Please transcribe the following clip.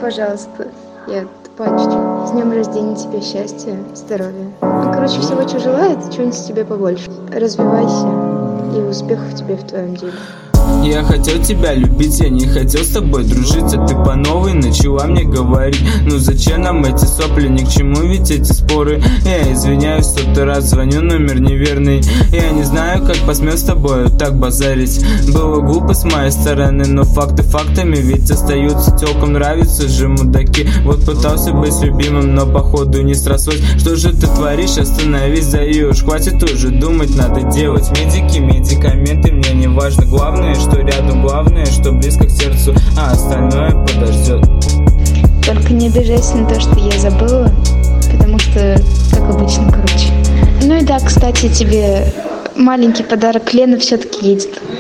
пожалуйста. Я тупанчик. С днем рождения тебе счастья, здоровья. Всего, чего желает, чего-нибудь тебе побольше. Развивайся и успехов тебе в твоем деле. Я хотел тебя любить, я не хотел с тобой дружить, а ты по новой начала мне говорить. Ну зачем нам эти сопли, ни к чему ведь эти споры. Я извиняюсь, 100 раз звоню, номер неверный. Я не знаю, как посмел с тобой так базарить. Было глупо с моей стороны, но факты фактами ведь остаются. Тёлкам нравятся же мудаки. Вот пытался быть любимым, но походу не срослось. Что же ты творишь, остановись, даешь. Хватит уже думать, надо делать. Медики, медикаменты, мне не важно. Главное, что рядом, главное, что близко к сердцу, а остальное подождет. Только не обижайся на то, что я забыла, потому что, как обычно, короче. Ну и да, кстати, тебе маленький подарок. Лена все-таки едет.